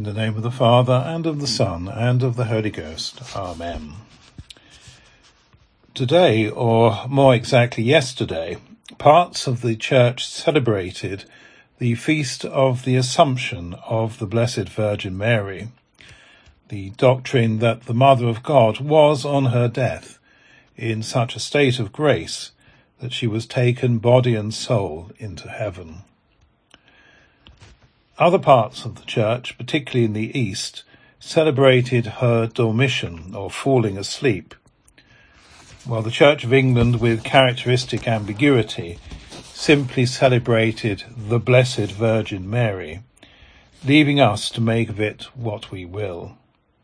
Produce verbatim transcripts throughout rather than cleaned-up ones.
In the name of the Father, and of the Son, and of the Holy Ghost. Amen. Today, or more exactly yesterday, parts of the Church celebrated the feast of the Assumption of the Blessed Virgin Mary, the doctrine that the Mother of God was on her death in such a state of grace that she was taken body and soul into heaven. Other parts of the Church, particularly in the East, celebrated her dormition, or falling asleep, while the Church of England, with characteristic ambiguity, simply celebrated the Blessed Virgin Mary, leaving us to make of it what we will.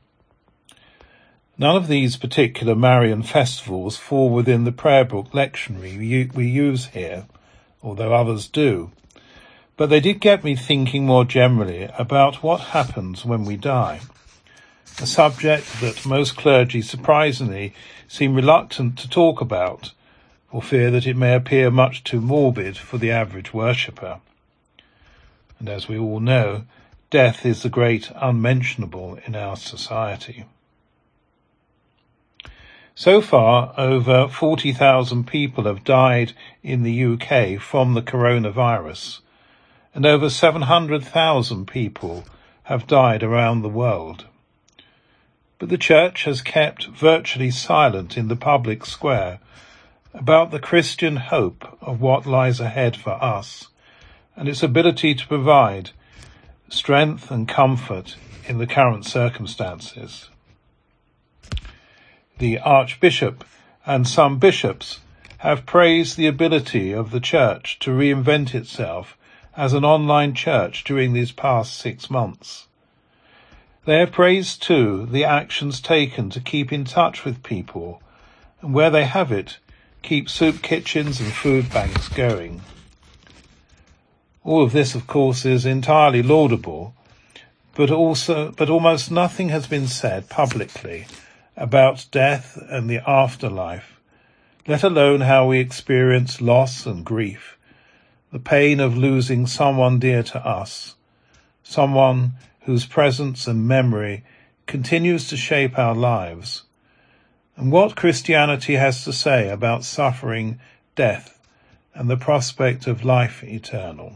None of these particular Marian festivals fall within the prayer book lectionary we use here, although others do. But they did get me thinking more generally about what happens when we die, a subject that most clergy surprisingly seem reluctant to talk about, for fear that it may appear much too morbid for the average worshipper. And as we all know, death is the great unmentionable in our society. So far, over forty thousand people have died in the U K from the coronavirus, and over seven hundred thousand people have died around the world. But the Church has kept virtually silent in the public square about the Christian hope of what lies ahead for us, and its ability to provide strength and comfort in the current circumstances. The Archbishop and some bishops have praised the ability of the Church to reinvent itself as an online church during these past six months. They have praised, too, the actions taken to keep in touch with people, and where they have it, keep soup kitchens and food banks going. All of this, of course, is entirely laudable, but also, but almost nothing has been said publicly about death and the afterlife, let alone how we experience loss and grief, the pain of losing someone dear to us, someone whose presence and memory continues to shape our lives, and what Christianity has to say about suffering, death, and the prospect of life eternal.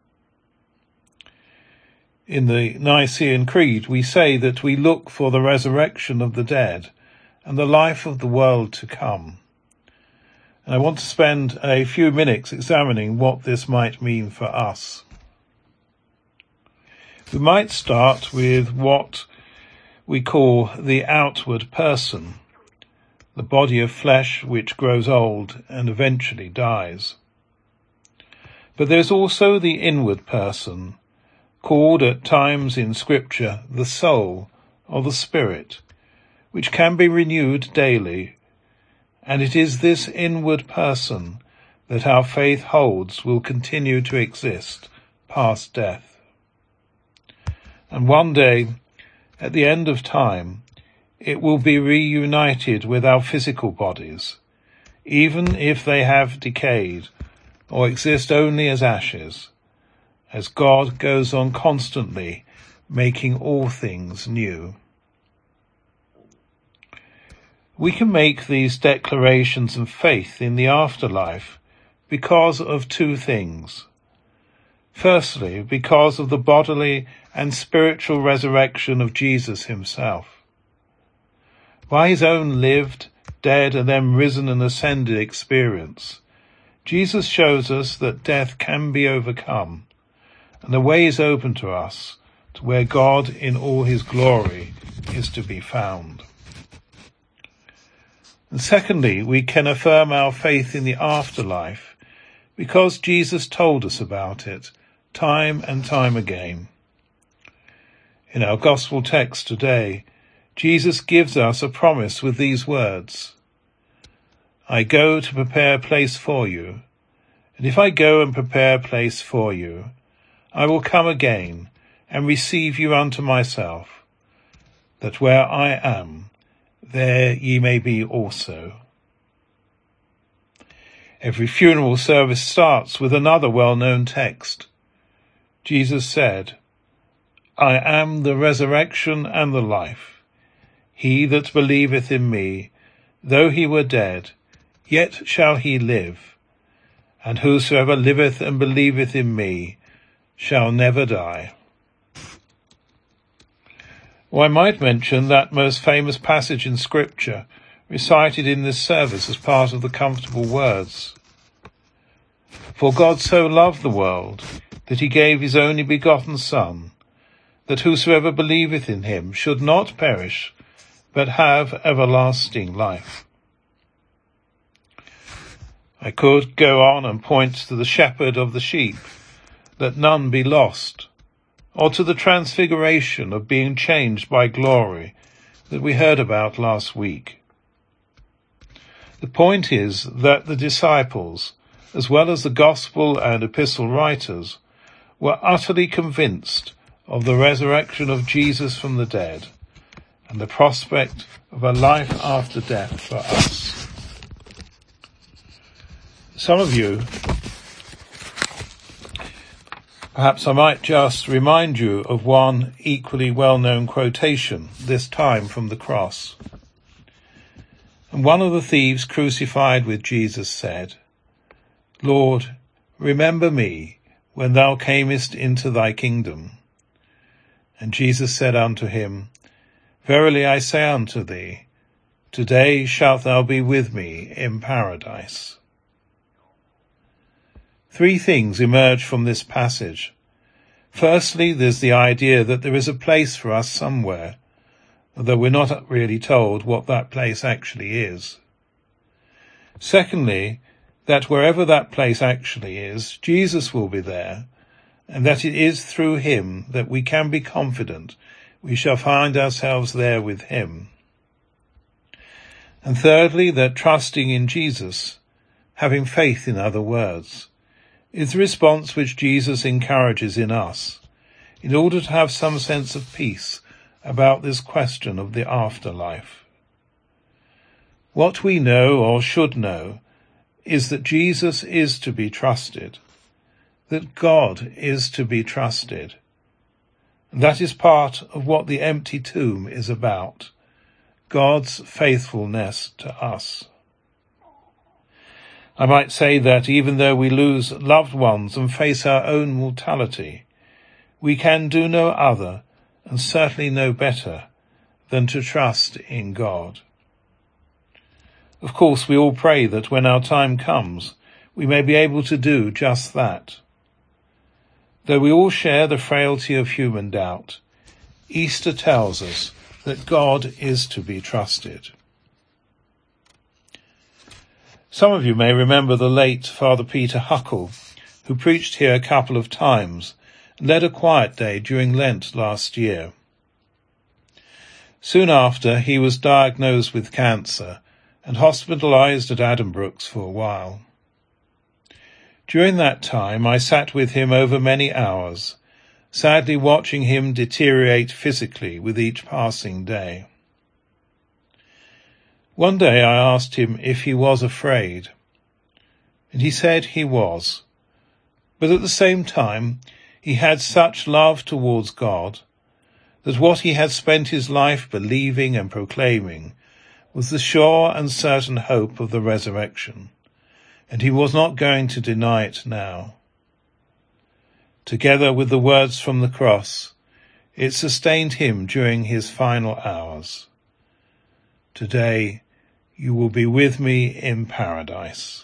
In the Nicene Creed, we say that we look for the resurrection of the dead and the life of the world to come. And I want to spend a few minutes examining what this might mean for us. We might start with what we call the outward person, the body of flesh which grows old and eventually dies. But there's also the inward person, called at times in Scripture the soul or the spirit, which can be renewed daily. And it is this inward person that our faith holds will continue to exist past death. And one day, at the end of time, it will be reunited with our physical bodies, even if they have decayed or exist only as ashes, as God goes on constantly making all things new. We can make these declarations of faith in the afterlife because of two things. Firstly, because of the bodily and spiritual resurrection of Jesus himself. By his own lived, dead, and then risen and ascended experience, Jesus shows us that death can be overcome, and the way is open to us to where God in all his glory is to be found. And secondly, we can affirm our faith in the afterlife because Jesus told us about it time and time again. In our gospel text today, Jesus gives us a promise with these words, I go to prepare a place for you, and if I go and prepare a place for you, I will come again and receive you unto myself, that where I am, there ye may be also. Every funeral service starts with another well-known text. Jesus said, I am the resurrection and the life. He that believeth in me, though he were dead, yet shall he live. And whosoever liveth and believeth in me shall never die. Or I might mention that most famous passage in Scripture recited in this service as part of the comfortable words. For God so loved the world that he gave his only begotten Son, that whosoever believeth in him should not perish, but have everlasting life. I could go on and point to the shepherd of the sheep, that none be lost, or to the transfiguration of being changed by glory that we heard about last week. The point is that the disciples, as well as the gospel and epistle writers, were utterly convinced of the resurrection of Jesus from the dead and the prospect of a life after death for us. Some of you, perhaps I might just remind you of one equally well-known quotation, this time from the cross. And one of the thieves crucified with Jesus said, Lord, remember me when thou camest into thy kingdom. And Jesus said unto him, Verily I say unto thee, today shalt thou be with me in paradise. Three things emerge from this passage. Firstly, there's the idea that there is a place for us somewhere, although we're not really told what that place actually is. Secondly, that wherever that place actually is, Jesus will be there, and that it is through him that we can be confident we shall find ourselves there with him. And thirdly, that trusting in Jesus, having faith in other words, is the response which Jesus encourages in us, in order to have some sense of peace about this question of the afterlife. What we know, or should know, is that Jesus is to be trusted, that God is to be trusted. That is part of what the empty tomb is about, God's faithfulness to us. I might say that even though we lose loved ones and face our own mortality, we can do no other, and certainly no better, than to trust in God. Of course, we all pray that when our time comes, we may be able to do just that. Though we all share the frailty of human doubt, Easter tells us that God is to be trusted. Some of you may remember the late Father Peter Huckle, who preached here a couple of times and led a quiet day during Lent last year. Soon after, he was diagnosed with cancer and hospitalized at Addenbrooke's for a while. During that time, I sat with him over many hours, sadly watching him deteriorate physically with each passing day. One day I asked him if he was afraid, and he said he was, but at the same time he had such love towards God that what he had spent his life believing and proclaiming was the sure and certain hope of the resurrection, and he was not going to deny it now. Together with the words from the cross, it sustained him during his final hours. Today you will be with me in paradise.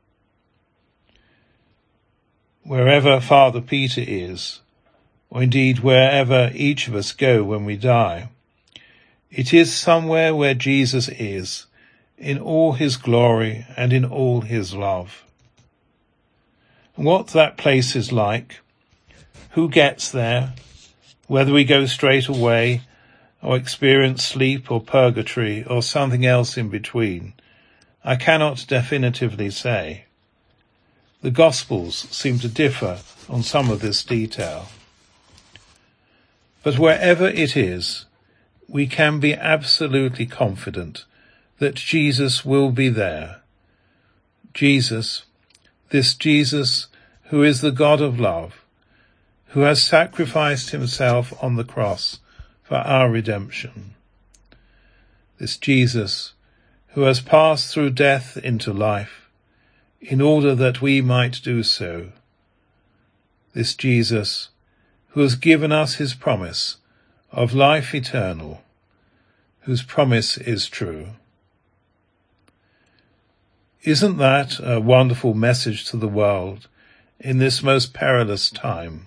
Wherever Father Peter is, or indeed wherever each of us go when we die, it is somewhere where Jesus is, in all his glory and in all his love. And what that place is like, who gets there, whether we go straight away or experience sleep or purgatory or something else in between, I cannot definitively say. The Gospels seem to differ on some of this detail. But wherever it is, we can be absolutely confident that Jesus will be there. Jesus, this Jesus who is the God of love, who has sacrificed himself on the cross for our redemption. This Jesus, who has passed through death into life, in order that we might do so. This Jesus, who has given us his promise of life eternal, whose promise is true. Isn't that a wonderful message to the world in this most perilous time?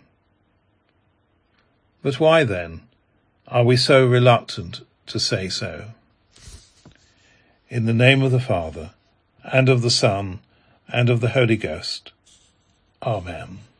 But why then are we so reluctant to say so? In the name of the Father, and of the Son, and of the Holy Ghost. Amen.